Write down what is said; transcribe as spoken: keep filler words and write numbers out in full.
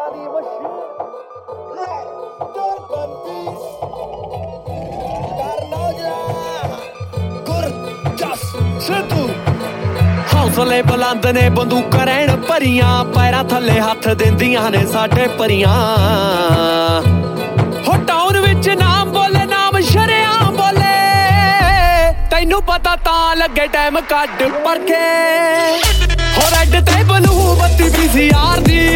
ਹੌਸਲੇ ਬੁਲੰਦ ਨੇ ਬੰਦੂਕਾਂ ਰਹਿਣ ਭਰੀਆਂ ਪੈਰਾਂ ਥੱਲੇ ਹੱਥ ਦਿੰਦੀਆਂ ਨੇ ਸਾਡੇ ਪਰੀਆਂ ਹੋ ਟਾਊਨ ਵਿੱਚ ਨਾਮ ਬੋਲੇ ਨਾਮ ਸ਼ਰੇਆਮ ਬੋਲੇ ਤੈਨੂੰ ਪਤਾ ਤਾਂ ਲੱਗੇ ਟਾਈਮ ਕੱਢ ਪਰਖੇ ਹੋ ਰੈੱਡ ਤੇ ਬਲੂ ਬੱਤੀ ਵੀ ਸੀ ਯਾਰ ਦੀ